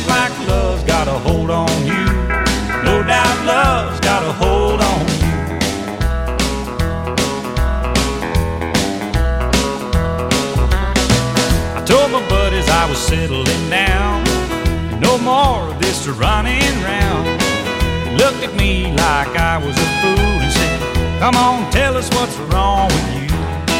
sounds like love's got a hold on you. No doubt love's got a hold on you. I told my buddies I was settling down. No more of this running round. They looked at me like I was a fool and said, come on, tell us what's wrong with you.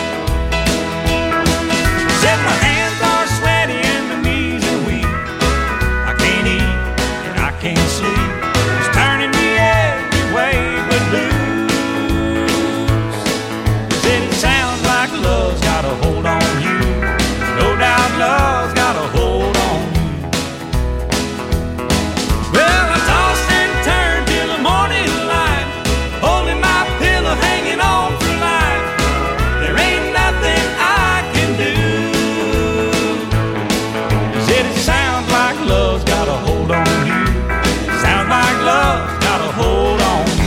Said my hands are sweaty and my knees are weak. I can't eat and I can't sleep. It's turning me every way but loose. Said it sounds like love's got a hold on you. No doubt love's got a hold on you. Well, I tossed and turned till the morning light, holding my pillow, hanging on for life. There ain't nothing I can do. Said it sounds like love's got a hold on you. Sounds like love's got a hold on you.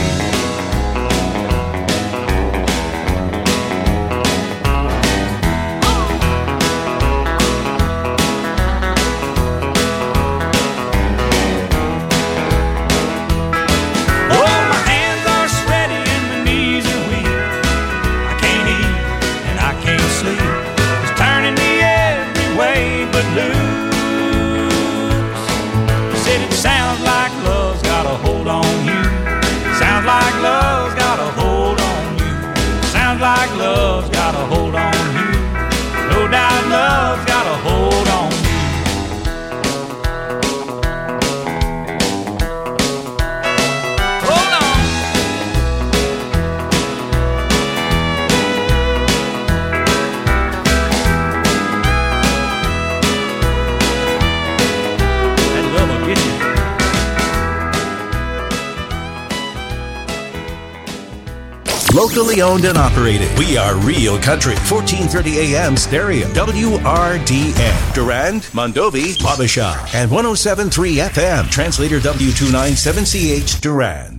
Oh, my hands are sweaty and my knees are weak. I can't eat and I can't sleep. It's turning me every way but loose. Said it sounds like love's got a hold on you. Sounds like love's got a hold on you. Sounds like love's got a hold on you. No doubt love's got a hold on you. Hold on. That love will get you. Locally owned and operated. We are Real Country. 1430 AM stereo. WRDN. Durand, Mondovi, Wabasha. And 107.3 FM. Translator W297CH Durand.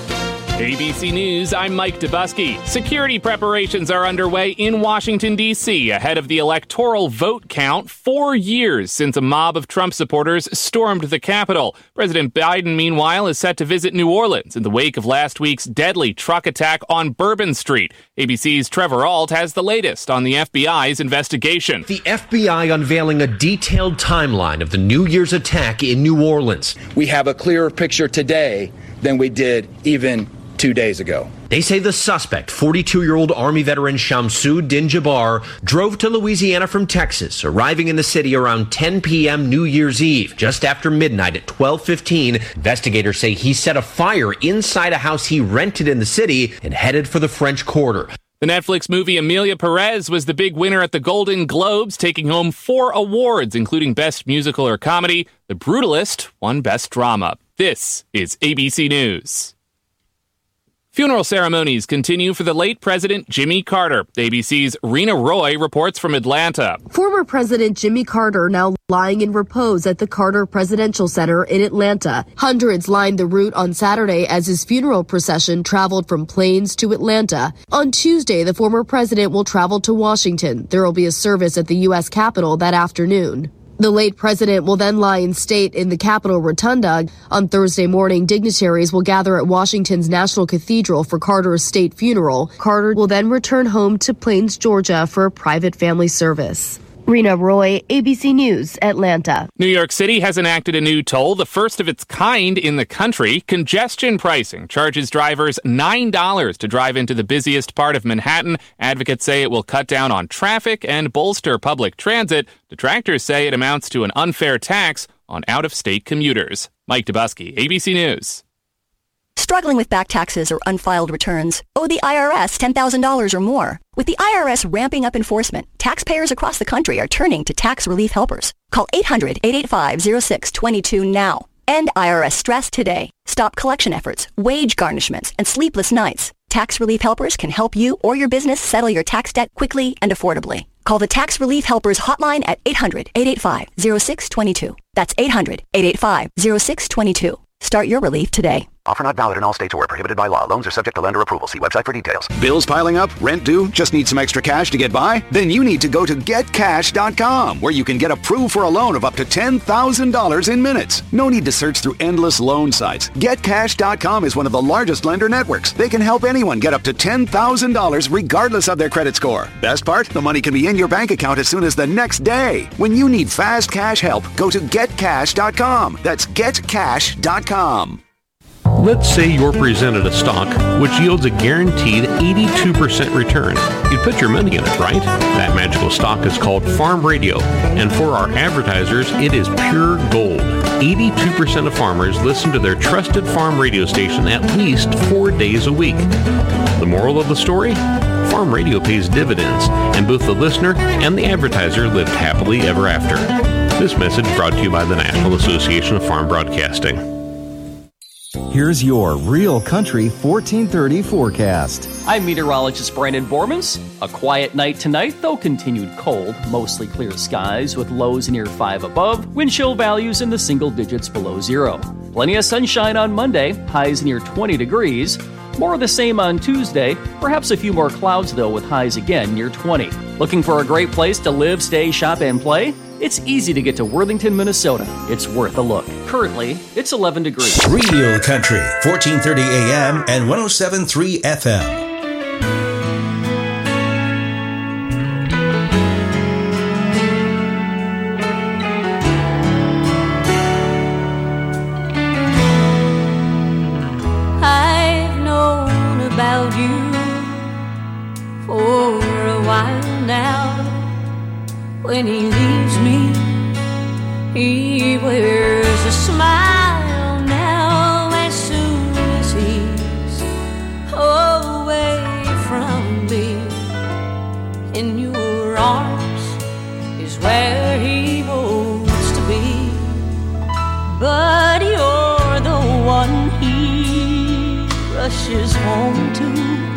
ABC News, I'm Mike Dubusky. Security preparations are underway in Washington, D.C. ahead of the electoral vote count 4 years since a mob of Trump supporters stormed the Capitol. President Biden, meanwhile, is set to visit New Orleans in the wake of last week's deadly truck attack on Bourbon Street. ABC's Trevor Ault has the latest on the FBI's investigation. The FBI unveiling a detailed timeline of the New Year's attack in New Orleans. We have a clearer picture today than we did even 2 days ago. They say the suspect, 42-year-old Army veteran Shamsu Din Jabbar, drove to Louisiana from Texas, arriving in the city around 10 p.m. New Year's Eve. Just after midnight at 12:15, investigators say he set a fire inside a house he rented in the city and headed for the French Quarter. The Netflix movie Emilia Perez was the big winner at the Golden Globes, taking home 4 awards, including Best Musical or Comedy. The Brutalist won Best Drama. This is ABC News. Funeral ceremonies continue for the late President Jimmy Carter. ABC's Rena Roy reports from Atlanta. Former President Jimmy Carter now lying in repose at the Carter Presidential Center in Atlanta. Hundreds lined the route on Saturday as his funeral procession traveled from Plains to Atlanta. On Tuesday, the former president will travel to Washington. There will be a service at the U.S. Capitol that afternoon. The late president will then lie in state in the Capitol Rotunda. On Thursday morning, dignitaries will gather at Washington's National Cathedral for Carter's state funeral. Carter will then return home to Plains, Georgia for a private family service. Rena Roy, ABC News, Atlanta. New York City has enacted a new toll, the first of its kind in the country. Congestion pricing charges drivers $9 to drive into the busiest part of Manhattan. Advocates say it will cut down on traffic and bolster public transit. Detractors say it amounts to an unfair tax on out-of-state commuters. Mike Dubusky, ABC News. Struggling with back taxes or unfiled returns? Owe the IRS $10,000 or more? With the IRS ramping up enforcement, taxpayers across the country are turning to tax relief helpers. Call 800-885-0622 now. End IRS stress today. Stop collection efforts, wage garnishments, and sleepless nights. Tax relief helpers can help you or your business settle your tax debt quickly and affordably. Call the Tax Relief Helpers hotline at 800-885-0622. That's 800-885-0622. Start your relief today. Offer not valid in all states or prohibited by law. Loans are subject to lender approval. See website for details. Bills piling up? Rent due? Just need some extra cash to get by? Then you need to go to GetCash.com, where you can get approved for a loan of up to $10,000 in minutes. No need to search through endless loan sites. GetCash.com is one of the largest lender networks. They can help anyone get up to $10,000 regardless of their credit score. Best part? The money can be in your bank account as soon as the next day. When you need fast cash help, go to GetCash.com. That's GetCash.com. Let's say you're presented a stock which yields a guaranteed 82% return. You'd put your money in it, right? That magical stock is called Farm Radio, and for our advertisers, it is pure gold. 82% of farmers listen to their trusted farm radio station at least 4 days a week. The moral of the story? Farm Radio pays dividends, and both the listener and the advertiser lived happily ever after. This message brought to you by the National Association of Farm Broadcasting. Here's your Real Country 1430 forecast. I'm meteorologist Brandon Bormans. A quiet night tonight, though continued cold. Mostly clear skies with lows near 5 above. Wind chill values in the single digits below 0. Plenty of sunshine on Monday. Highs near 20 degrees. More of the same on Tuesday. Perhaps a few more clouds, though, with highs again near 20. Looking for a great place to live, stay, shop, and play? It's easy to get to Worthington, Minnesota. It's worth a look. Currently, it's 11 degrees. Real Country, 1430 AM and 107.3 FM. I've known about you for a while now. When he leaves me, he wears a smile now. As soon as he's away from me, in your arms is where he wants to be. But you're the one he rushes home to.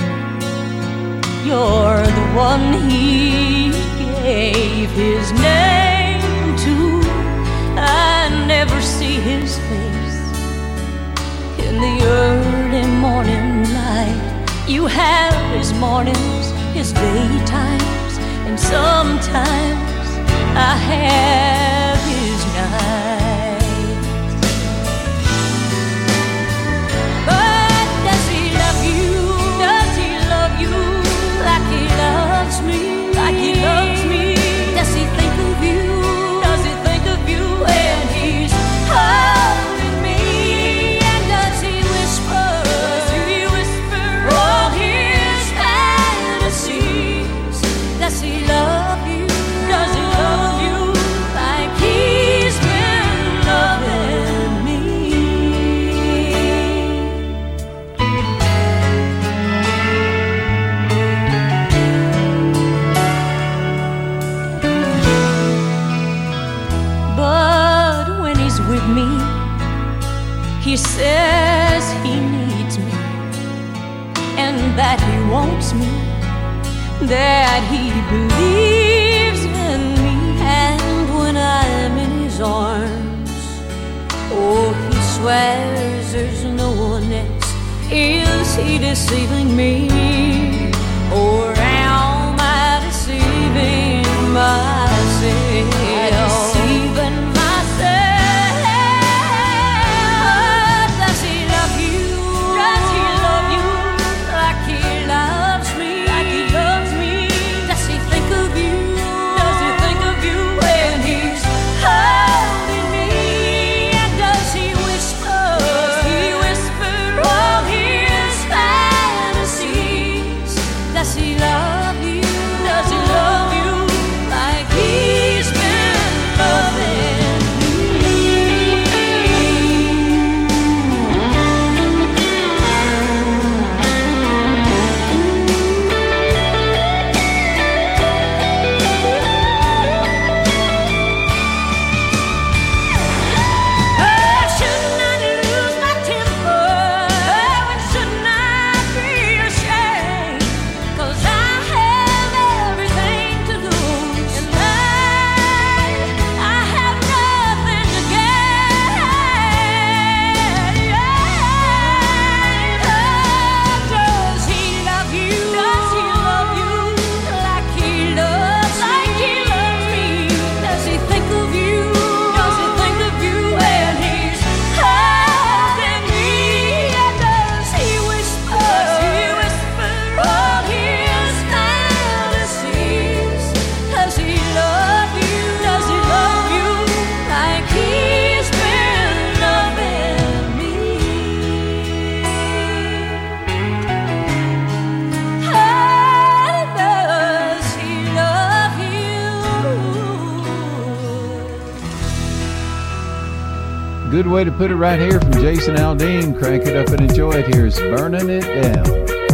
You're the one he gave his name to. I never see his face in the early morning light. You have his mornings, his daytimes, and sometimes I have his nights. But does he love you? Does he love you like he loves me? Like he loves me? Does he think of you? Does he think of you when he's holding me? And does he whisper? Does he whisper all his fantasies? Does he love you? Does he love you like he's been loving me? But when he's with me, he says he needs me, and that he wants me, that he believes in me. And when I'm in his arms, oh, he swears there's no one else. Is he deceiving me, or am I deceiving myself? Deceiving myself. Does he love you? Does he love you like he loves me? Like he loves me? Does he think of you? Does he think of you when he's holding me? And does he whisper? Does he whisper all his fantasies? Does he love good way to put it right here from Jason Aldean. Crank it up and enjoy it. Here's Burning It Down.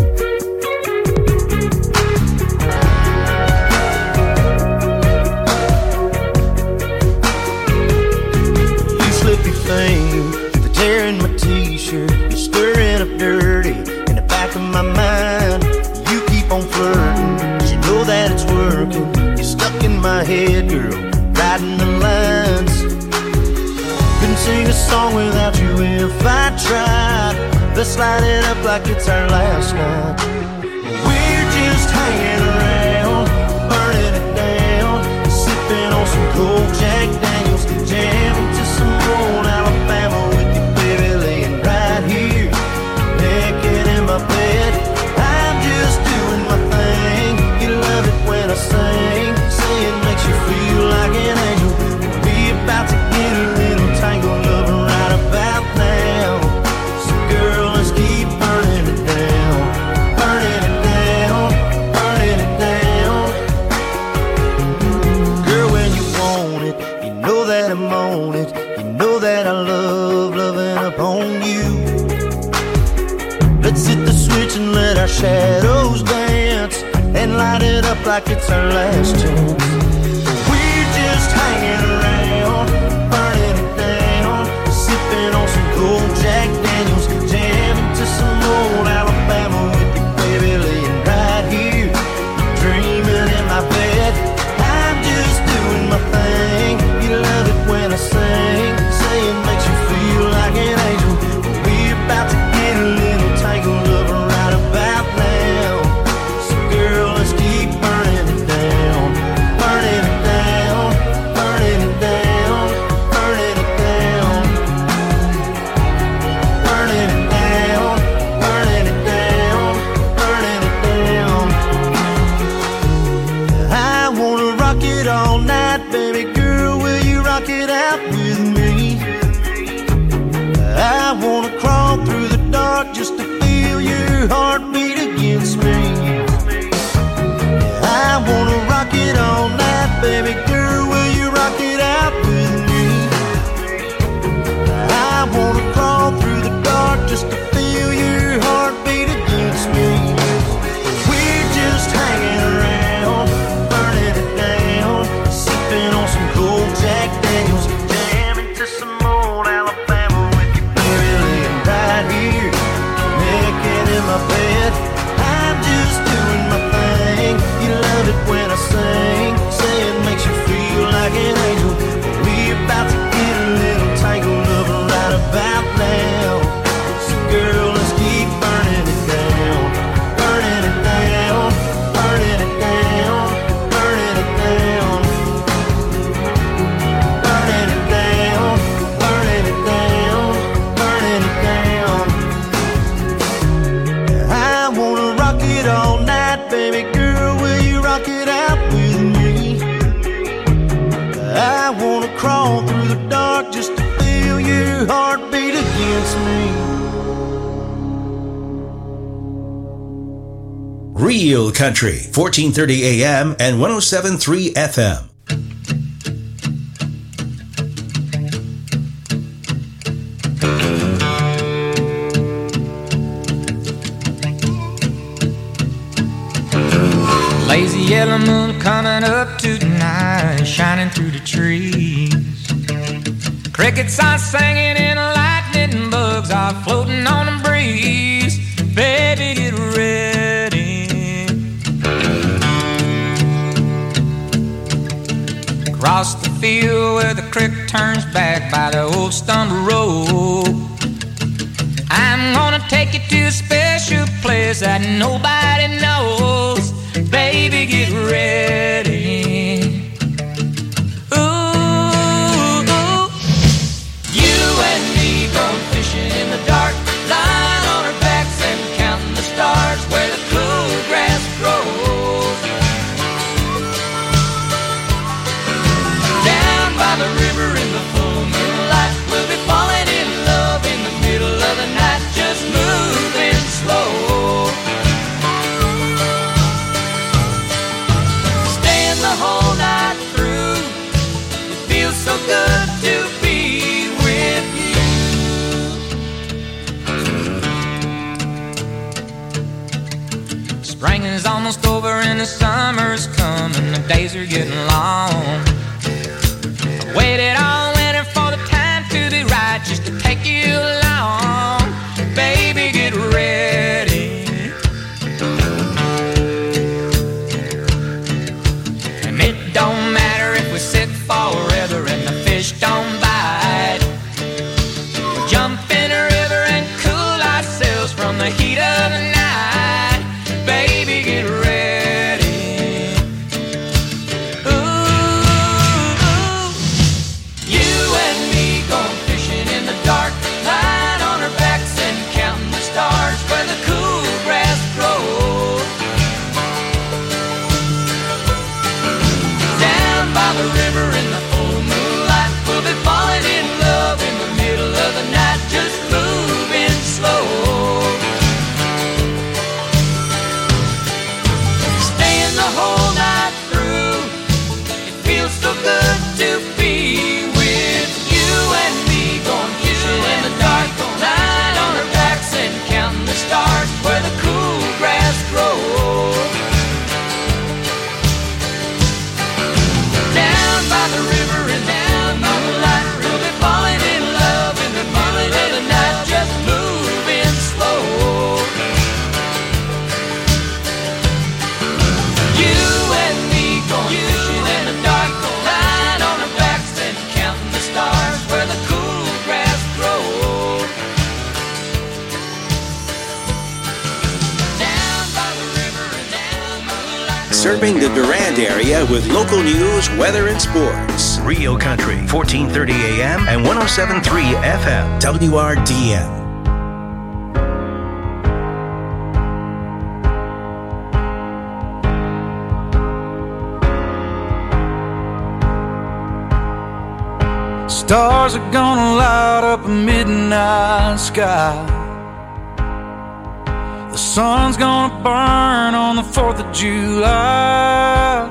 You slippy thing, the tear in my t-shirt, you're stirring up dirty in the back of my mind. You keep on flirting, 'cause you know that it's working. You're stuck in my head, girl, riding the lines. Couldn't sing a song without you if I tried. Let's light it up like it's our last night. We're just hanging around, burning it down, sipping on some cold Jack Daniels, jamming to some old Alabama with you, baby, laying right here, naked in my bed. I'm just doing my thing. You love it when I sing, say it makes you feel like an angel. We're about to get a little tangled up right about now. So girl, let's keep burning it down, burning it down, burning it down. Girl, when you want it, you know that I'm on it. You know that I love loving upon you. Let's hit the switch and let our shadows dance, and light it up like it's our last chance. We're just hanging around, burning it down, sipping on some cold Jack Daniels, jamming to some old Alabama with you, baby, laying right here, dreaming in my bed. I'm just doing my thing. You love it when I sing, say it makes you feel like an angel. We're about to get a little tangled up right about now. So girl, let's keep burning it down, burning it down, burning it down, burning it down, burning it down, burning it down, burning it down. I wanna rock it all night, baby girl, will you rock it out with me? I wanna crawl through the dark just to feel your heartbeat against me. I wanna rock it all night, baby girl, will you rock it out with me? I wanna crawl through the dark just to feel your heartbeat against me. We're just hanging around, burning it down, sipping on some cold Jack Daniels, jamming to some old Alabama with you, baby, laying right here, naked in my bed. I'm just doing my thing. You love it when I sing, say it makes you feel like an angel. We're about to get a little tangled up right about now. So girl, let's keep burning it down, burning it down, burning it down, burning it down, burning it down, burning it down, burning it down. I wanna rock it all night, baby girl, will you rock it out with me? I wanna crawl through the dark just to feel your heartbeat against me. Real Country, 1430 AM and 107.3 FM. Lazy yellow moon coming up tonight, shining through the trees. Crickets are singing and lightning bugs are floating on the breeze. Baby, get ready. Across the field where the creek turns back by the old stump road, I'm gonna take you to a special place that nobody knows. Baby, get ready. Ooh, you and me going fishing in the dark, lying on our backs and counting the stars where the cool grass grows. Down by the river in the full moonlight, we'll be falling in love in the middle of the night, just moving slow. Staying the whole night through, it feels so good to be with you. almost over and the summer's coming. The days are getting long. I waited all winter for the time to be right, just to take you along. Baby, get ready. And it don't matter if we sit forever and the fish don't bite. We'll jump in a river and cool ourselves from the heat of the night. Baby, get ready. Ooh, you and me going fishing in the dark, lying on our backs and counting the stars where the cool grass grows. Down by the river in the full moonlight, we'll be falling in love in the middle of the night, just moving slow. Staying the whole night through, it feels so good to be with you and me, going fishing in the dark, lying on our backs and counting the stars where the cool grass grows. Down by the river and down by the light, we'll be falling in love in the middle of the night, just moving slow. You and me going fishing in the dark, lying on our backs and counting the stars where the cool grass grows. Down by the river and down by the light. Serving the Durand area with local news, weather, and sports. Rio Country, 1430 AM and 107.3 FM. WRDN. Stars are gonna light up a midnight sky. The sun's gonna burn on the 4th of July.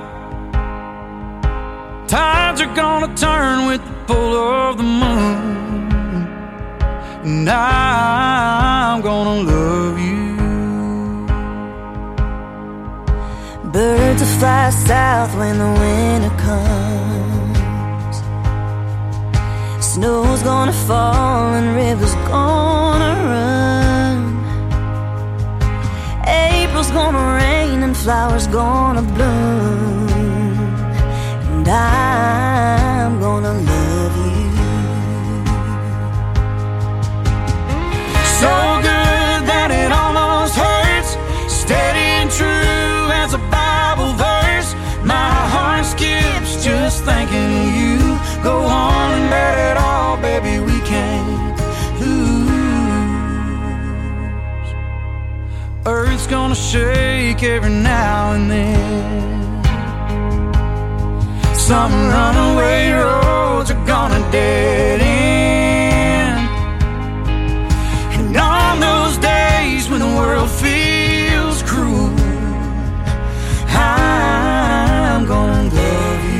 Tides are gonna turn with the pull of the moon, and I'm gonna love you. Birds will fly south when the winter comes. Snow's gonna fall and rivers gonna run. April's gonna rain and flowers gonna bloom, and I'm gonna love you. So good that it almost hurts, steady and true as a Bible verse. My heart skips just thinking of you. Go on and bet it all, baby, we can't lose. Earth's gonna shake every now and then. Some runaway roads are gonna dead end. And on those days when the world feels cruel, I'm gonna love you.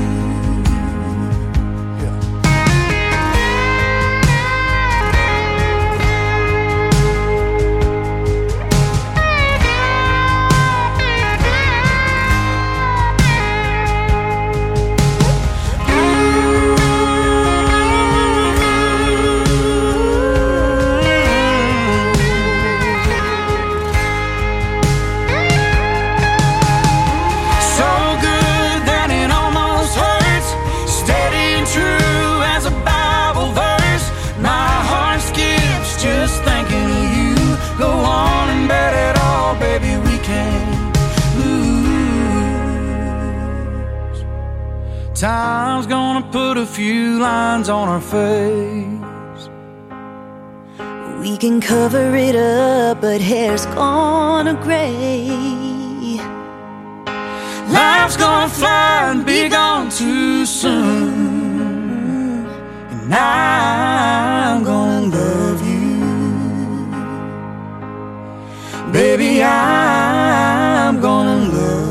Time's gonna put a few lines on our face. We can cover it up, but hair's gonna gray. Life's gonna fly and be gone too soon, and I'm gonna love you. Baby, I'm gonna love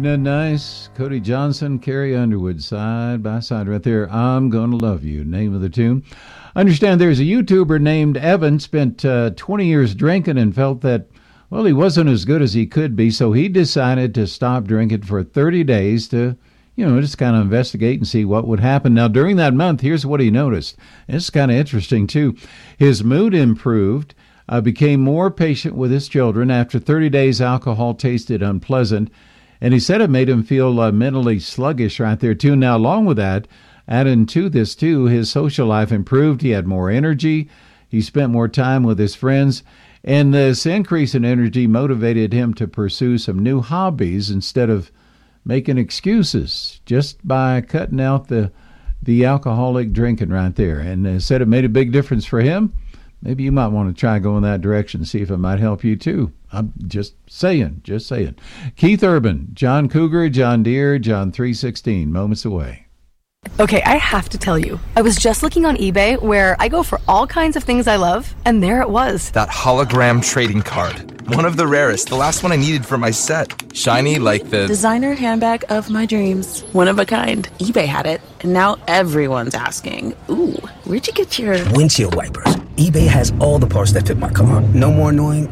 Isn't that nice? Cody Johnson, Carrie Underwood, side by side right there. I'm Gonna Love You, name of the tune. I understand there's a YouTuber named Evan, spent 20 years drinking and felt that, well, he wasn't as good as he could be, so he decided to stop drinking for 30 days to, just kind of investigate and see what would happen. Now, during that month, here's what he noticed. It's kind of interesting, too. His mood improved, became more patient with his children. After 30 days, alcohol tasted unpleasant, and he said it made him feel mentally sluggish right there, too. Now, along with that, adding to this, too, his social life improved. He had more energy. He spent more time with his friends. And this increase in energy motivated him to pursue some new hobbies instead of making excuses, just by cutting out the alcoholic drinking right there. And said it made a big difference for him. Maybe you might want to try going that direction, see if it might help you too. I'm just saying. Keith Urban, John Cougar, John Deere, John 316, moments away. Okay, I have to tell you, I was just looking on eBay where I go for all kinds of things I love, and there it was. That hologram trading card. One of the rarest, the last one I needed for my set. Shiny like the designer handbag of my dreams. One of a kind. eBay had it, and now everyone's asking, ooh, where'd you get your windshield wipers? eBay has all the parts that fit my car. No more annoying.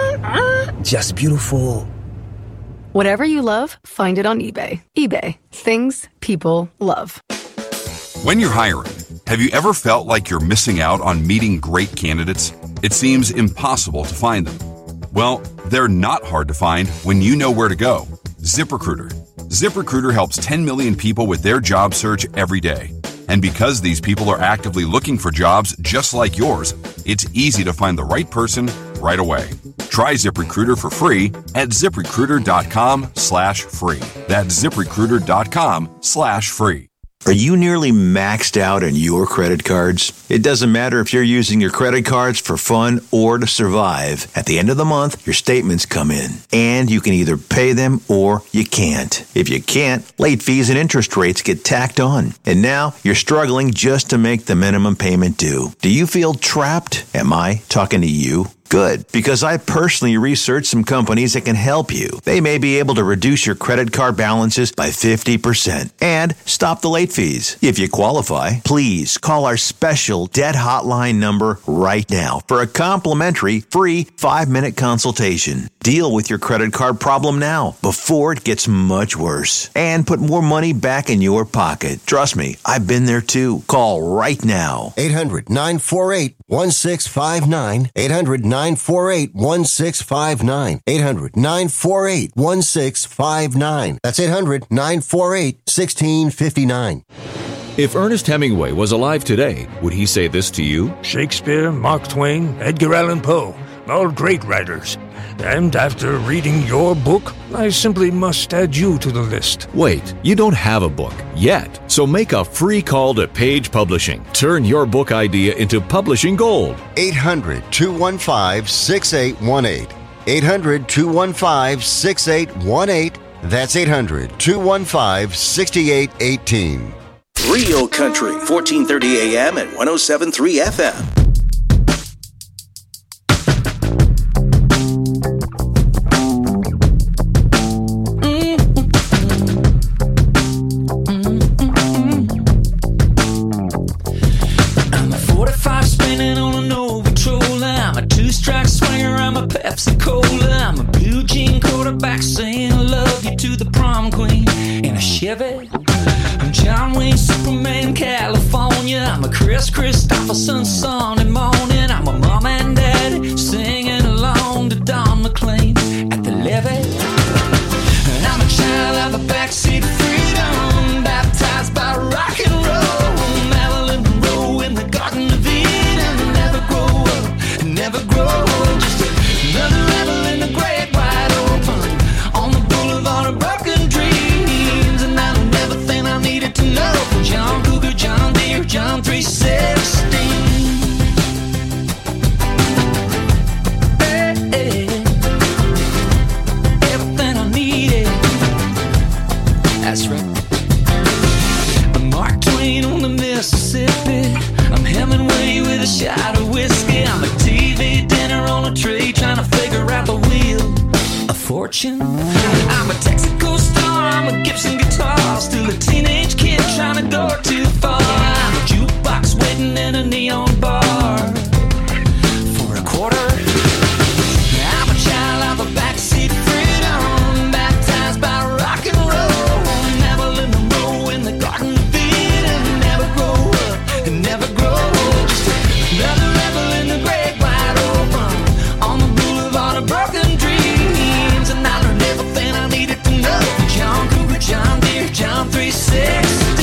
Just beautiful. Whatever you love, find it on eBay. eBay. Things people love. When you're hiring, have you ever felt like you're missing out on meeting great candidates? It seems impossible to find them. Well, they're not hard to find when you know where to go. ZipRecruiter. ZipRecruiter helps 10 million people with their job search every day. And because these people are actively looking for jobs just like yours, it's easy to find the right person right away. Try ZipRecruiter for free at ZipRecruiter.com/free. That's ZipRecruiter.com/free. Are you nearly maxed out on your credit cards? It doesn't matter if you're using your credit cards for fun or to survive. At the end of the month, your statements come in, and you can either pay them or you can't. If you can't, late fees and interest rates get tacked on. And now you're struggling just to make the minimum payment due. Do you feel trapped? Am I talking to you? Good, because I personally researched some companies that can help you. They may be able to reduce your credit card balances by 50% and stop the late fees. If you qualify, please call our special debt hotline number right now for a complimentary free 5-minute consultation. Deal with your credit card problem now before it gets much worse and put more money back in your pocket. Trust me, I've been there too. Call right now. 800-948-1659. 800-948-1659. 800-948-1659. That's 800-948-1659. If Ernest Hemingway was alive today, would he say this to you? Shakespeare, Mark Twain, Edgar Allan Poe, all great writers. And after reading your book, I simply must add you to the list. Wait, you don't have a book yet, so make a free call to Page Publishing. Turn your book idea into publishing gold. 800-215-6818. 800-215-6818. That's 800-215-6818. Real Country, 1430 AM and 107.3 FM. I'm a blue jean quarterback saying I love you to the prom queen in a Chevy. I'm John Wayne, Superman, California. I'm a Chris Christopherson Sunday morning. I'm a mom and daddy singing along to Don McLean at the levee. And I'm a child of the backseat of freedom, baptized by rock and roll. Marilyn Monroe in the Garden of Eden. Never grow up, never grow old. Another rebel in the great wide open on the boulevard of broken dreams. And I don't ever think I needed to know from John Cougar, John Deere, John 316. Hey, hey. Everything I needed. That's right. I'm Mark Twain on the Mississippi. I'm Hemingway with a shot of whiskey. I'm a TV dinner on a tray trying to figure out the wheel of fortune. I'm a Texaco star Gibson guitar, still a teenage kid trying to go too far. I'm a jukebox waiting in a neon bar for a quarter. I'm a child of a backseat freedom, baptized by rock and roll. Never live no more in the Garden of Eden. Never grow up and never grow old. Just another rebel in the great wide open, on the boulevard of broken dreams. And I learned everything I needed to know. John Cougar, John Deere, John 360.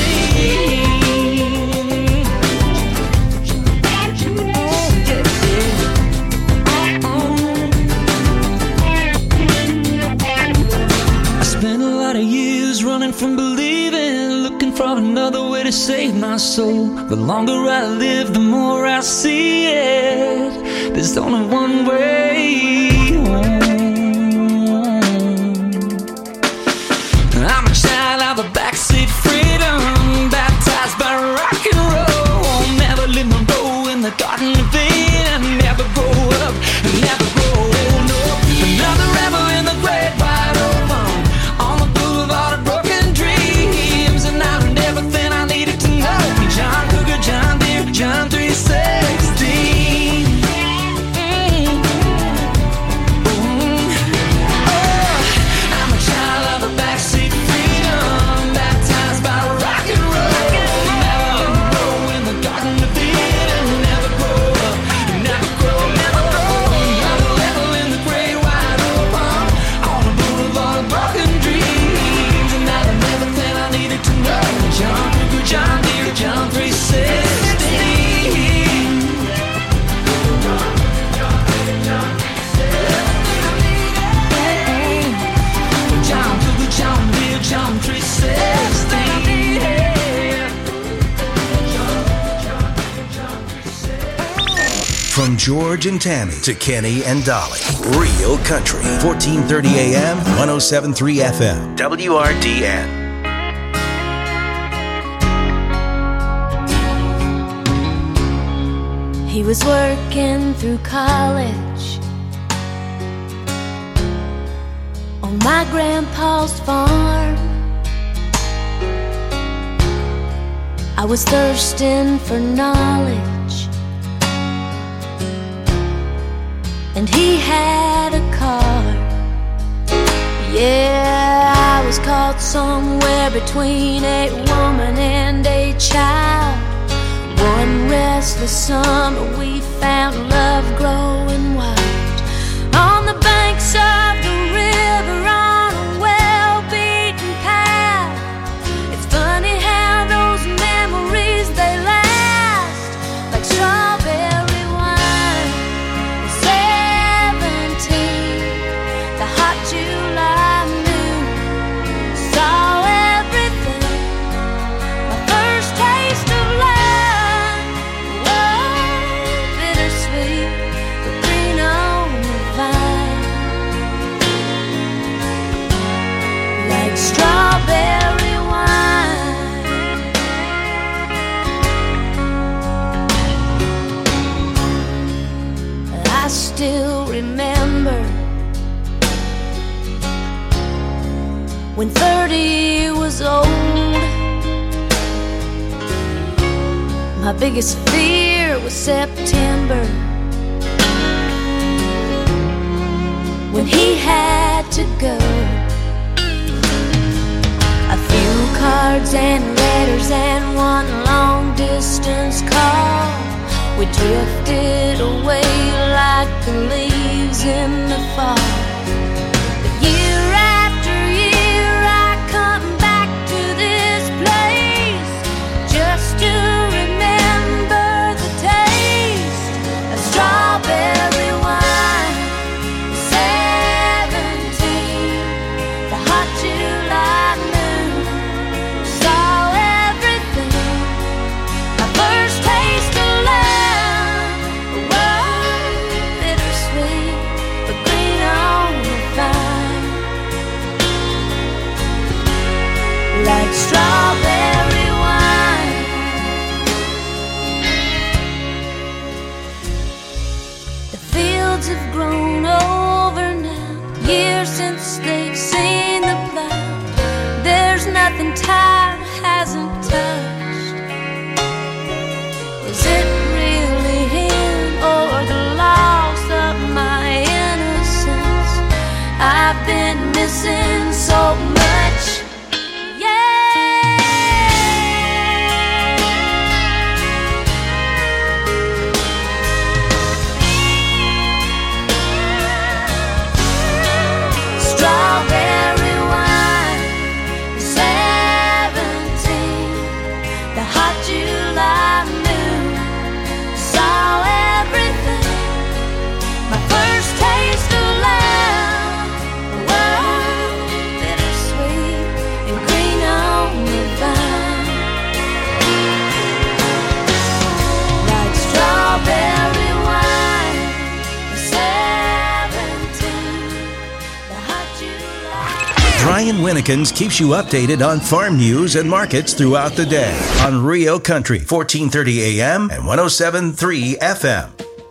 Running from believing, looking for another way to save my soul. The longer I live, the more I see it. There's only one way home. I'm a child of a backseat freedom, baptized by rock and roll. Never live my role in the Garden of Eden. Never grow up, never grow old. No, another rebel in the great wide open, on the boulevard of broken dreams. And I learned everything I needed to know. John Cougar, John Deere, John 360. I'm a child of a backseat freedom, baptized by rock and roll. Never grow in the Garden of Eden. Never grow up, never grow, never grow. Another level in the great wide open, on the boulevard of broken dreams. And I learned everything I needed to know. John Cougar, John Deere, John 360. John Cougar, John Deere, John 360. From George and Tammy to Kenny and Dolly. Real Country. 1430 AM, 107.3 FM. WRDN. He was working through college on my grandpa's farm. I was thirsting for knowledge, and he had a car. Yeah, I was caught somewhere between a woman and a child. One restless summer we found love growing wild on the banks of the river on a well-beaten path. It's funny how those memories, they last like strawberry wine. 17, the hot July noon, saw everything. My first taste of love. Strawberry wine. I still remember when 30 was old. My biggest fear was September, when he had to go. A few cards and letters and one long distance call. We drifted away like the leaves in the fall. But year after year I come back to this place just to remember the taste of strawberry wine. 17, the hot July moon, saw everything. My first taste of love, was bittersweet, but green on the vine, like strawberry wine. The fields have grown over now, years since they've seen the plow. There's time hasn't touched. Is it really him or the loss of my innocence? I've been missing so much. Strawberry wine, 17, the hot July moon, saw everything. My first taste of love, the world bittersweet and green on the vine, like strawberry wine, 17, the hot July. Brian Winnekins keeps you updated on farm news and markets throughout the day on Rio Country, 1430 AM and 107.3 FM.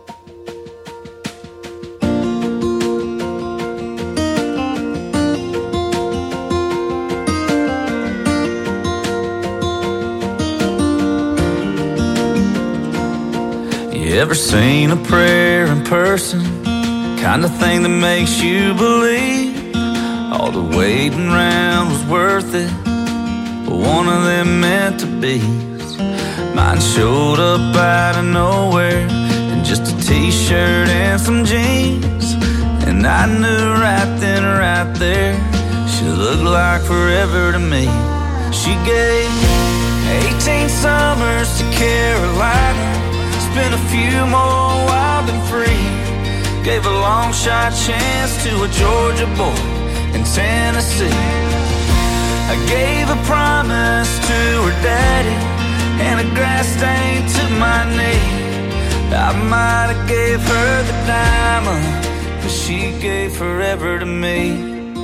You ever seen a prayer in person? Kind of thing that makes you believe all the waiting around was worth it, but one of them meant to be. Mine showed up out of nowhere in just a t-shirt and some jeans, and I knew right then, right there, she looked like forever to me. She gave 18 summers to Carolina, spent a few more wild and free, gave a long shot chance to a Georgia boy in Tennessee. I gave a promise to her daddy and a grass stain to my knee. I might have gave her the diamond, but she gave forever to me.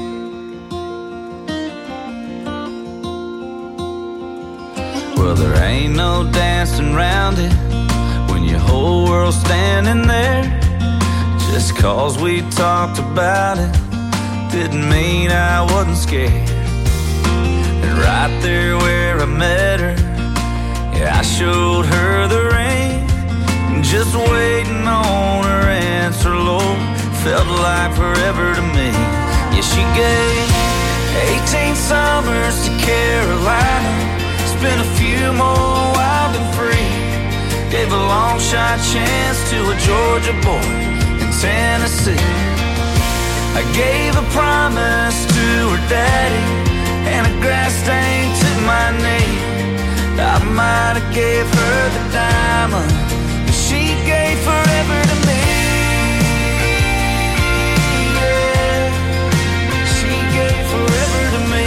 Well, there ain't no dancing around it when your whole world's standing there. Just 'cause we talked about it didn't mean I wasn't scared. And right there where I met her, yeah, I showed her the ring, just waiting on her answer, Lord, felt like forever to me. Yeah, she gave 18 summers to Carolina, spent a few more wild and free, gave a long shot chance to a Georgia boy in Tennessee. I gave a promise to her daddy and a grass stain to my knee. I might have gave her the diamond, but she gave forever to me. Yeah, she gave forever to me.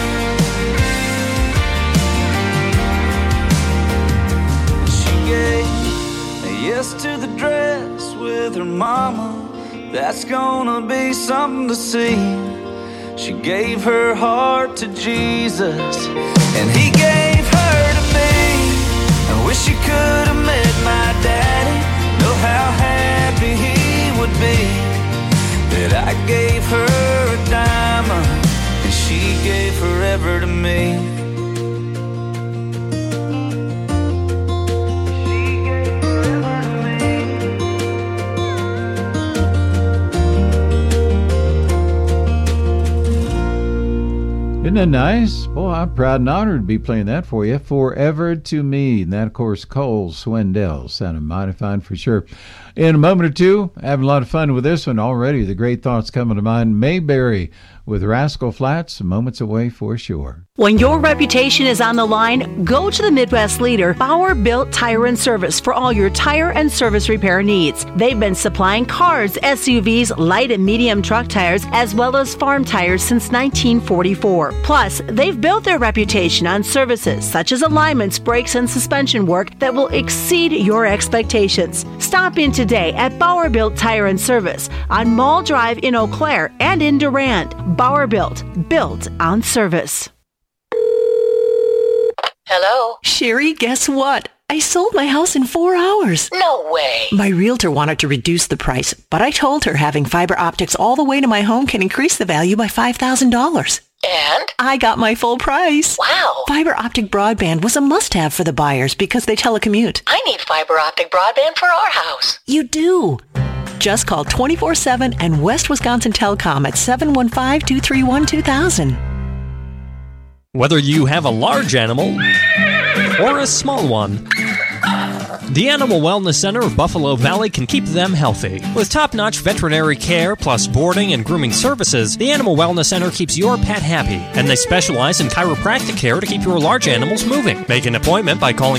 She gave a yes to the dress with her mama. That's gonna be something to see. She gave her heart to Jesus, and he gave her to me. I wish you could have met my daddy, know how happy he would be that I gave her a diamond, and she gave forever to me. Isn't that nice? Boy, I'm proud and honored to be playing that for you. Forever to Me. And that, of course, Cole Swindell. Sounded mighty fine for sure. In a moment or two, having a lot of fun with this one already. The great thoughts coming to mind. Mayberry with Rascal Flatts, moments away for sure. When your reputation is on the line, go to the Midwest leader, Bauer Built Tire and Service, for all your tire and service repair needs. They've been supplying cars, SUVs, light and medium truck tires, as well as farm tires since 1944. Plus, they've built their reputation on services such as alignments, brakes, and suspension work that will exceed your expectations. Stop in today at Bauer Built Tire and Service on Mall Drive in Eau Claire and in Durand. Bauer Built on service. Hello? Sherry, guess what? I sold my house in 4 hours. No way. My realtor wanted to reduce the price, but I told her having fiber optics all the way to my home can increase the value by $5,000. And? I got my full price. Wow. Fiber optic broadband was a must-have for the buyers because they telecommute. I need fiber optic broadband for our house. You do. Just call 24/7 and West Wisconsin Telecom at 715-231-2000. Whether you have a large animal or a small one, the Animal Wellness Center of Buffalo Valley can keep them healthy. With top-notch veterinary care plus boarding and grooming services, the Animal Wellness Center keeps your pet happy, and they specialize in chiropractic care to keep your large animals moving. Make an appointment by calling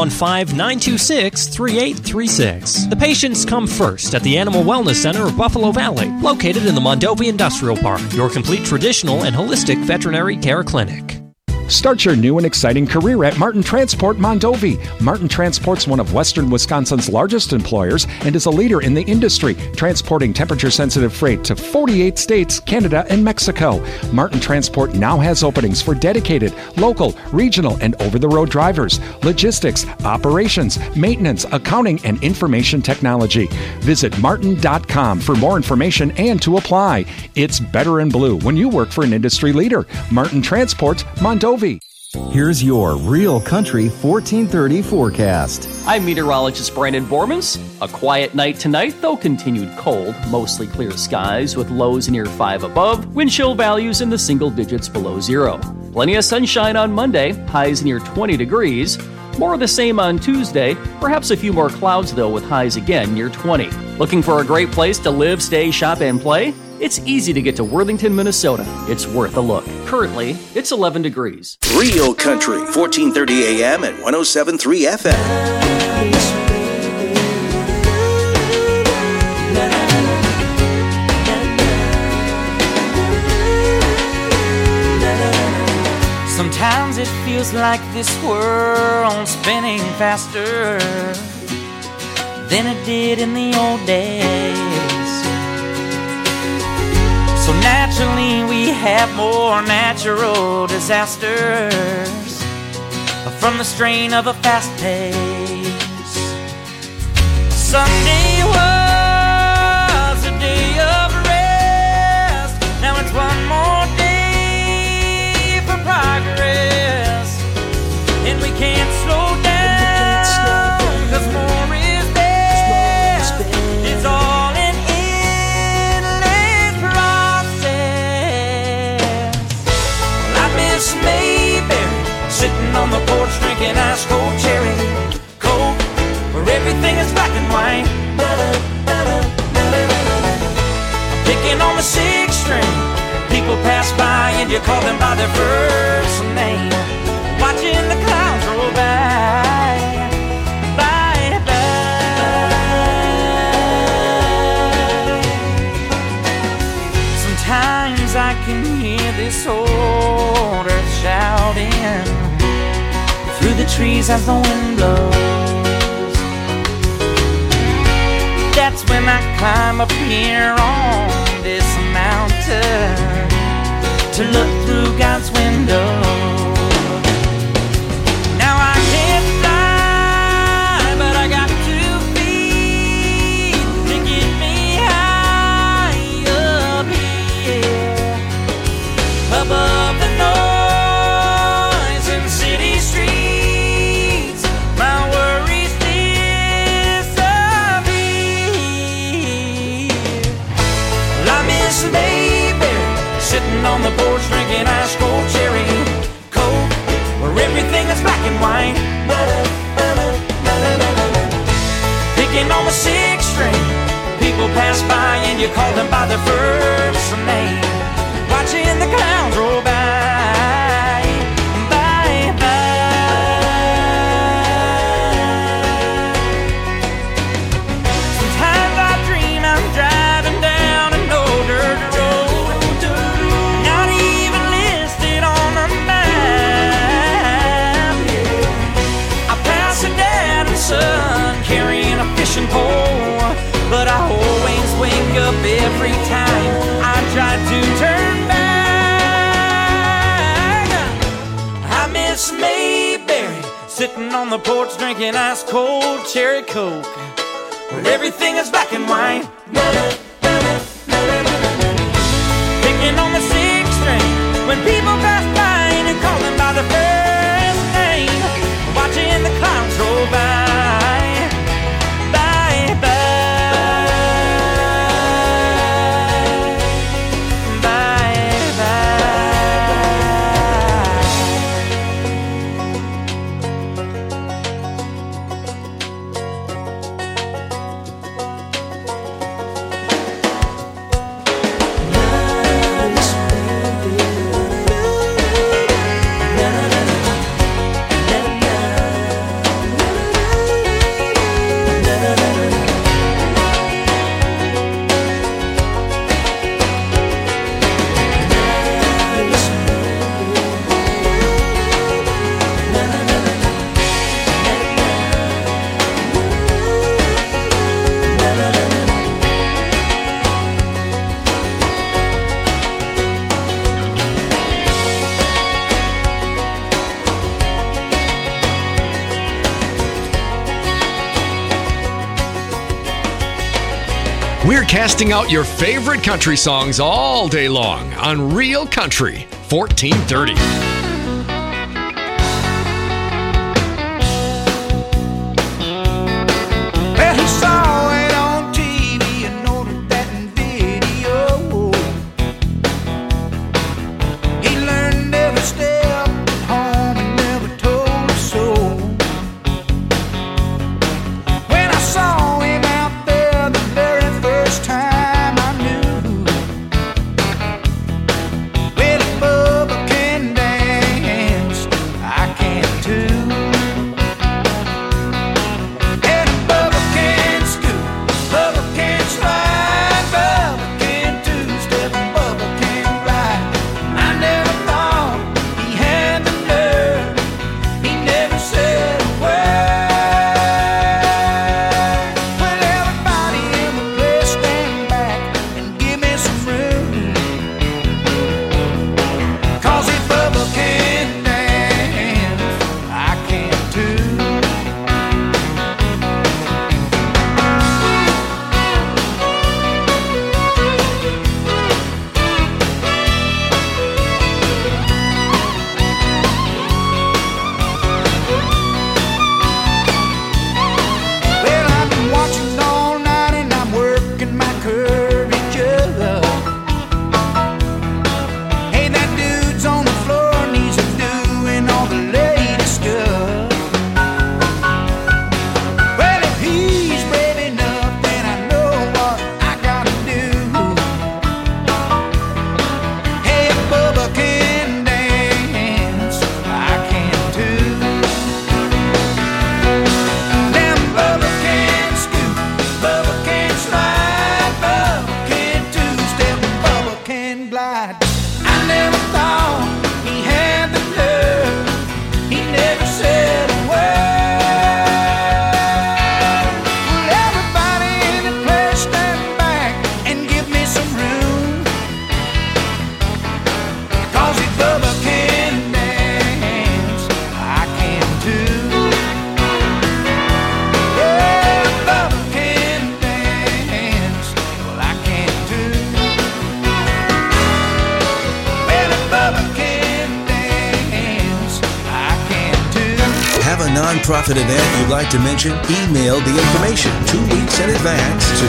715-926-3836. The patients come first at the Animal Wellness Center of Buffalo Valley, located in the Mondovi Industrial Park, your complete traditional and holistic veterinary care clinic. Start your new and exciting career at Martin Transport Mondovi. Martin Transport's one of Western Wisconsin's largest employers and is a leader in the industry, transporting temperature-sensitive freight to 48 states, Canada, and Mexico. Martin Transport now has openings for dedicated, local, regional, and over-the-road drivers, logistics, operations, maintenance, accounting, and information technology. Visit martin.com for more information and to apply. It's better in blue when you work for an industry leader. Martin Transport Mondovi. Here's your Real Country 1430 forecast. I'm meteorologist Brandon Bormans. A quiet night tonight, though continued cold. Mostly clear skies with lows near 5 above. Wind chill values in the single digits below 0. Plenty of sunshine on Monday. Highs near 20 degrees. More of the same on Tuesday. Perhaps a few more clouds, though, with highs again near 20. Looking for a great place to live, stay, shop, and play? It's easy to get to Worthington, Minnesota. It's worth a look. Currently, it's 11 degrees. Real Country, 1430 AM and 107.3 FM. Sometimes it feels like this world's spinning faster than it did in the old days. So naturally we have more natural disasters from the strain of a fast pace. Sunday was a day of rest. Now it's one more day for progress, and we can't slow down, 'cause more is best. It's all an endless process. Well, I miss Mayberry, sitting on the porch drinking ice cold cherry Coke, where everything is black and white. Picking on the 6th string, people pass by and you call them by their first name. Watching the clouds roll by, by, by. Sometimes I can hear this old earth shouting through the trees as the wind blows. That's when I climb up here on this mountain to look through God's window. Now I can't fly, but I got 2 feet to get me high up here, above the noise in city streets. My worries disappear. Well, I miss Mayberry, sitting on the porch drinking ice cold cherry Coke, where everything is black and white. Picking on the 6th string, people pass by and you call them by their first name. Watching the clouds roll by, by, by. Sometimes I dream I'm driving down an old dirt road, not even listed on the map. I pass a dad and son carrying a fishing pole, but I always wake up every time I try to turn back. I miss Mayberry, sitting on the porch drinking ice cold cherry Coke, where everything is black and white. Picking on the 6th string when people We're casting out your favorite country songs all day long on Real Country 1430. Well, he saw it on TV and noted that in video. He learned every step at home and never told a soul. When I saw him out there the very first time, I knew. Well, if Bubba can dance, I can too. And if Bubba can scoot, Bubba can slide, Bubba can two-step, and Bubba can ride. I never thought he had the nerve. He never said a word. Well, everybody in the place stand back and give me some room. 'Cause if Bubba can dance, I can too. Well, I've been watching all night and I'm working my courage up. Hey, that dude's on the floor and he's doing all the latest stuff. Well, if he's brave enough, then I know what I gotta do. Hey, if Bubba can dance, I can too. Now Bubba can scoot, Bubba can slide, Bubba can two-step, Bubba can glide. I never thought he had the nerve. He never said a word. Well, everybody in the place stand back and give me some room. 'Cause if Bubba can dance, I can too. Yeah, if Bubba can dance, well, I can too. Well, if Bubba can dance, I can too. Have a nonprofit event you'd like to mention? Email the information 2 weeks in advance to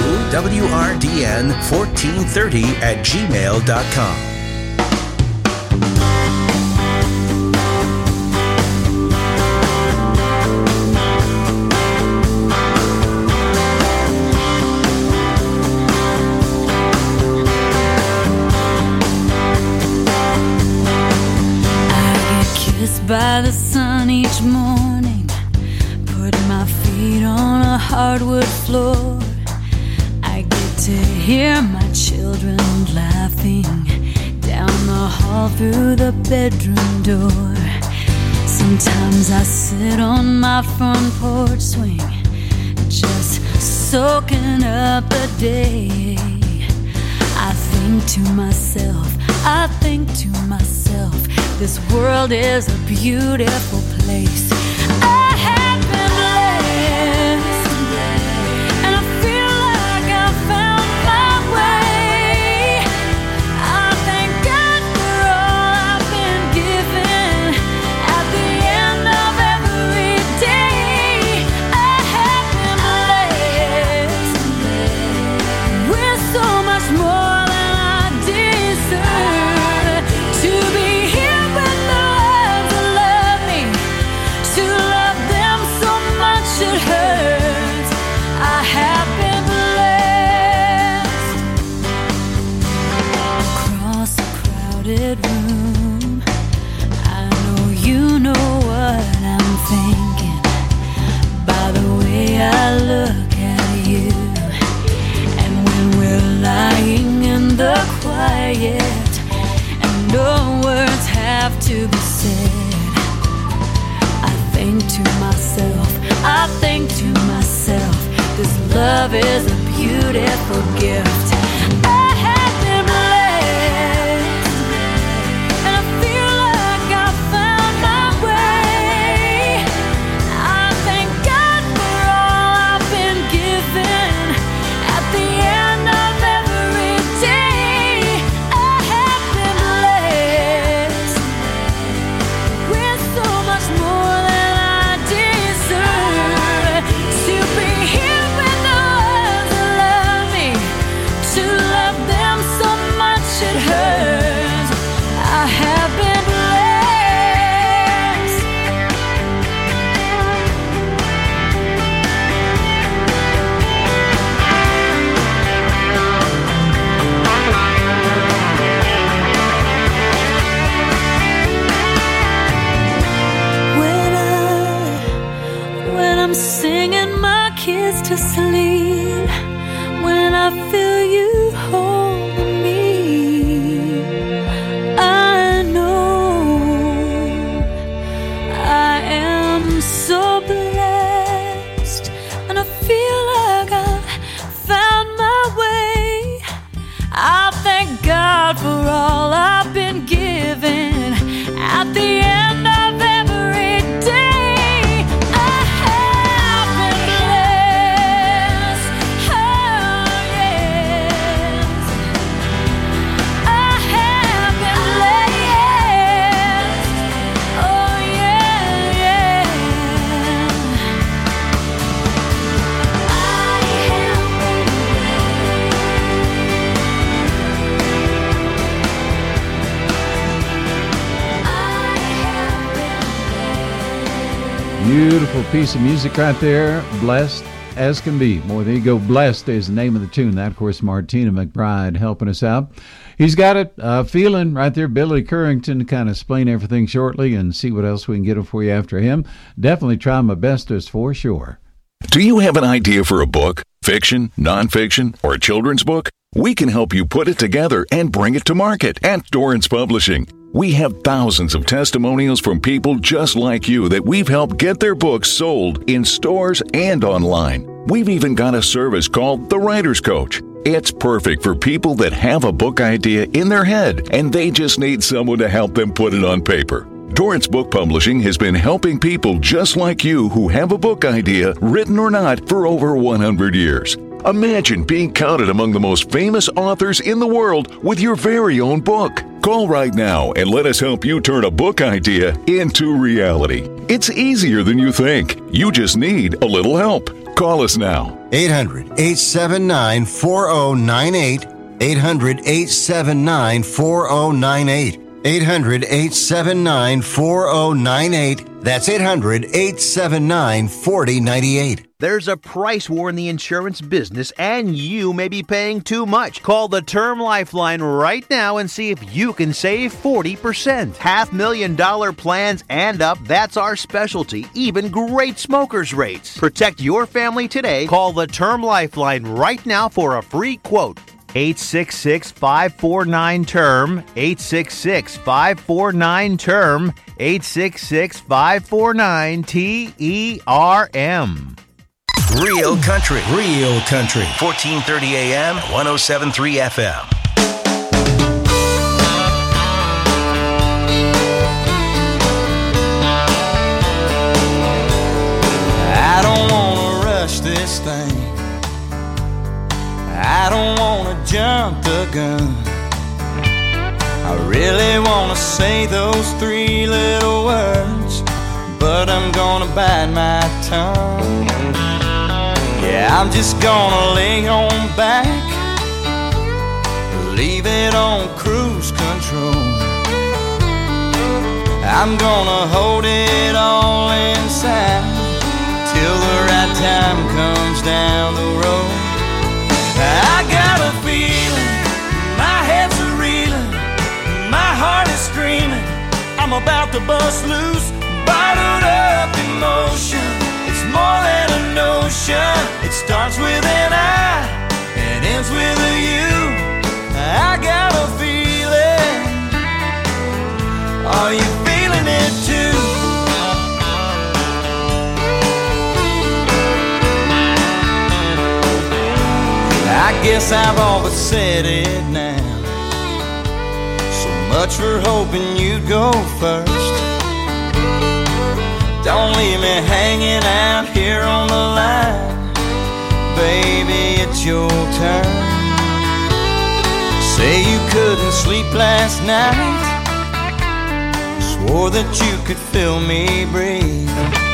wrdn1430@gmail.com. Kissed by the sun each morning, put my feet on a hardwood floor. I get to hear my children laughing down the hall through the bedroom door. Sometimes I sit on my front porch swing, just soaking up the day. I think to myself, this world is a beautiful place. I have been blessed, and I feel like I found my way. I thank God for all I've been given at the end of every day. I have been blessed with so much more than I deserve. To be here with the ones who love me, to love them so much it hurts. I have been blessed. Across a crowded room, I know you know what I'm thinking by the way I look at you. And when we're lying in the quiet and no words have to be said, I think to myself, this love is a beautiful gift. I have been blessed, and I feel like I found my way. I thank God for all I've been given at the end kiss to sleep when I feel you holding me. I know I am so blessed, and I feel like I found my way. I thank God for all I've been given at the end of every day. I have been blessed, oh yes. I have been blessed, oh yeah, yeah. I have Beautiful piece of music right there. Blessed as can be. Boy, there you go. Blessed is the name of the tune. That, of course, Martina McBride helping us out. He's got it. Feeling right there. Billy Currington to kind of explain everything shortly and see what else we can get for you after him. Definitely try my bestest for sure. Do you have an idea for a book, fiction, nonfiction, or a children's book? We can help you put it together and bring it to market at Dorrance Publishing. We have thousands of testimonials from people just like you that we've helped get their books sold in stores and online. We've even got a service called The Writer's Coach. It's perfect for people that have a book idea in their head and they just need someone to help them put it on paper. Dorrance Book Publishing has been helping people just like you who have a book idea, written or not, for over 100 years. Imagine being counted among the most famous authors in the world with your very own book. Call right now and let us help you turn a book idea into reality. It's easier than you think. You just need a little help. Call us now. 800-879-4098. 800-879-4098. 800-879-4098. That's 800-879-4098. There's a price war in the insurance business, and you may be paying too much. Call the Term Lifeline right now and see if you can save 40%. $500,000 plans and up, that's our specialty. Even great smokers' rates. Protect your family today. Call the Term Lifeline right now for a free quote. 866-549-TERM, 866-549-TERM, 866-549-TERM. Real country, 1430 AM, 107.3 FM. I don't wanna rush this thing. I don't wanna jump the gun. I really wanna say those three little words, but I'm gonna bite my tongue. Yeah, I'm just gonna lay on back, leave it on cruise control. I'm gonna hold it all inside till the right time comes down the road. I got a feeling, my head's a reeling, my heart is screaming, I'm about to bust loose, bottled up emotion. It's more than a notion. It starts with an I and ends with a you. I got a feeling. Are you feeling it too? I guess I've all but said it now. So much for hoping you'd go first. Don't leave me hanging out here on the line. Baby, it's your turn. Say you couldn't sleep last night, swore that you could feel me breathe.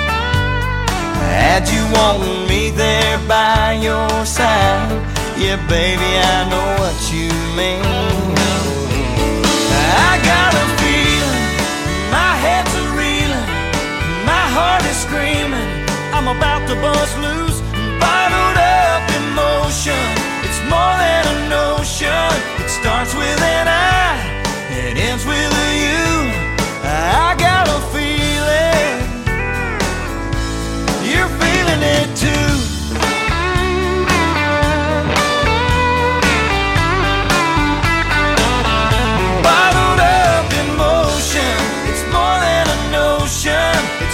Had you wanting me there by your side, yeah, baby, I know what you mean. I got a feeling, my head's a reeling, my heart is screaming, I'm about to bust loose, bottled up emotion. It's more than a notion. It starts with an I, it ends with a you. I got a feeling, you're feeling it too.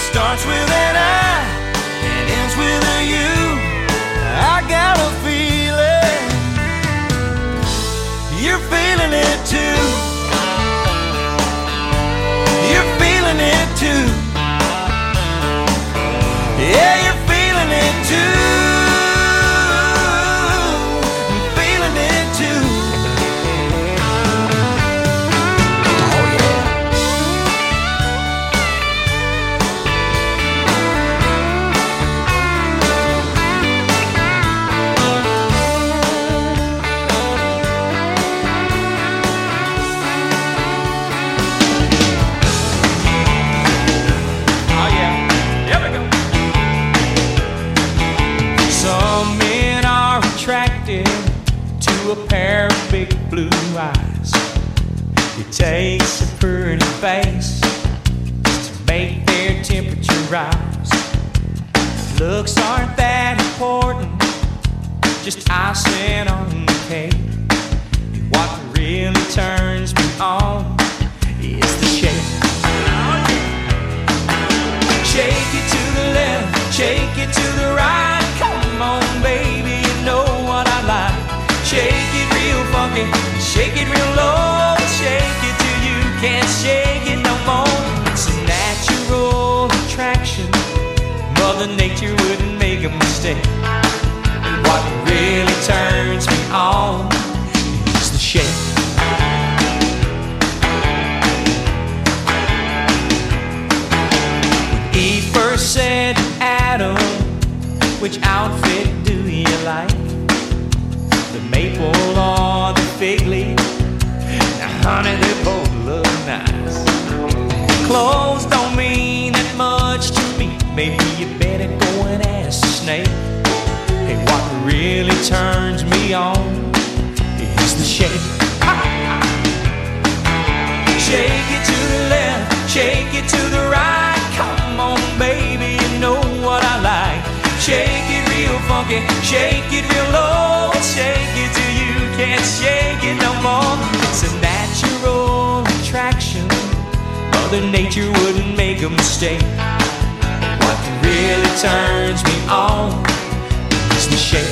starts with an I and ends with a U. I got a feeling you're feeling it too. You're feeling it too. Yeah, you're feeling it too. A pair of big blue eyes. It takes a pretty face to make their temperature rise. Looks aren't that important, just icing on the cake. What really turns me on is the shake. Shake it to the left, shake it to the right. Come on, baby, you know what I like. Shake it real funky, shake it real low, shake it till you can't shake it no more. It's a natural attraction, Mother Nature wouldn't make a mistake. And what really turns me on is the shake. When Eve first said to Adam, which outfit do you like? The maple or the fig leaf? Now honey, they both look nice. Clothes don't mean that much to me. Maybe you better go and ask the snake. Hey, what really turns me on is the shake. Shake it to the left, shake it to the right. Come on, baby, you know what I like. Shake it real funky, shake it real low, shake it till you can't shake it no more. It's a natural attraction, Mother Nature wouldn't make a mistake. What really turns me on is the shake.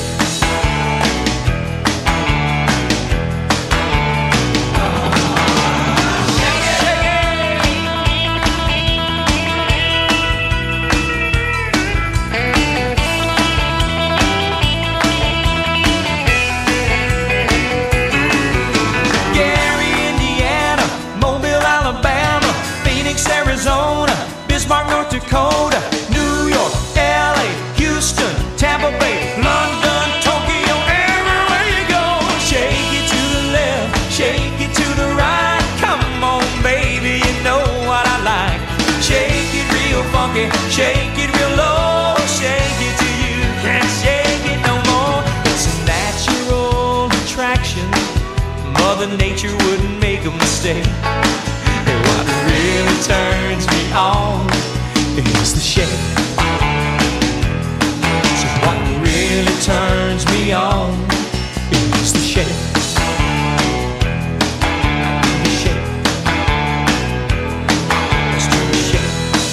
Arizona, Bismarck, North Dakota, New York, LA, Houston, Tampa Bay, London, Tokyo, everywhere you go. Shake it to the left, shake it to the right. Come on, baby, you know what I like. Shake it real funky, shake it real low, shake it till you can't shake it no more. It's a natural attraction, Mother Nature wouldn't make a mistake. What really turns me on is the shake. So what really turns me on is the shake. The shake. Let's do the shake.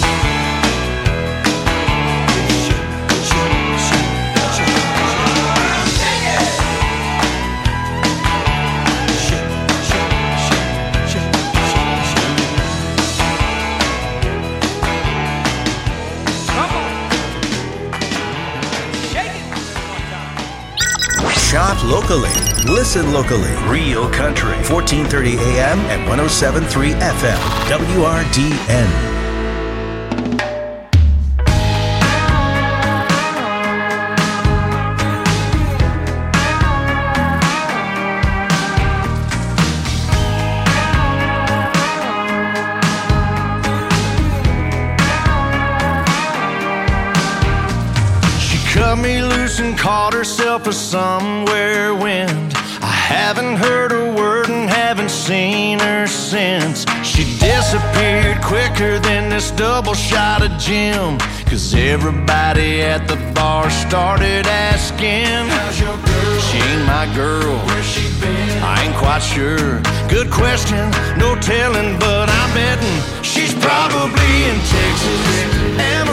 Shake, shake, shake, shake, shake it. Shake, shake, shake, shake, shake, shake. Shop locally. Listen locally. Real Country. 1430 AM and 107.3 FM. WRDN. Cut me loose and caught herself a somewhere wind. I haven't heard a word and haven't seen her since. She disappeared quicker than this double shot of gin. 'Cause everybody at the bar started asking, how's your girl? She ain't my girl. Where's she been? I ain't quite sure. Good question, no telling, but I'm betting she's probably in Texas.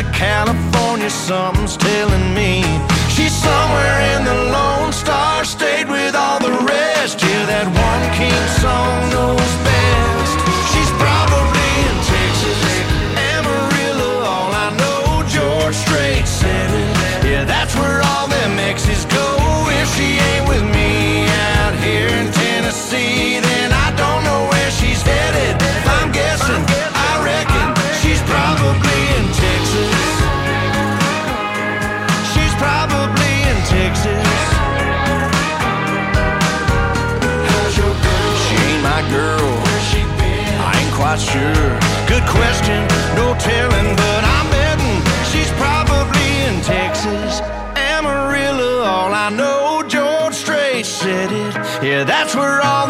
California, something's telling me she's somewhere in the Lone Star State with all the rest. Yeah, that one king song knows best. She's probably in Texas, Amarillo, all I know, George Strait said it. Yeah, that's where all them exes go. If she ain't with me out here in Tennessee, then I don't know where she's headed. If I'm guessing, I reckon she's probably in Texas. She's probably in Texas. How's your girl? She ain't my girl. Where's she been? I ain't quite sure. Good question, no telling, but I'm betting she's probably in Texas. Amarillo, all I know, George Strait said it. Yeah, that's where all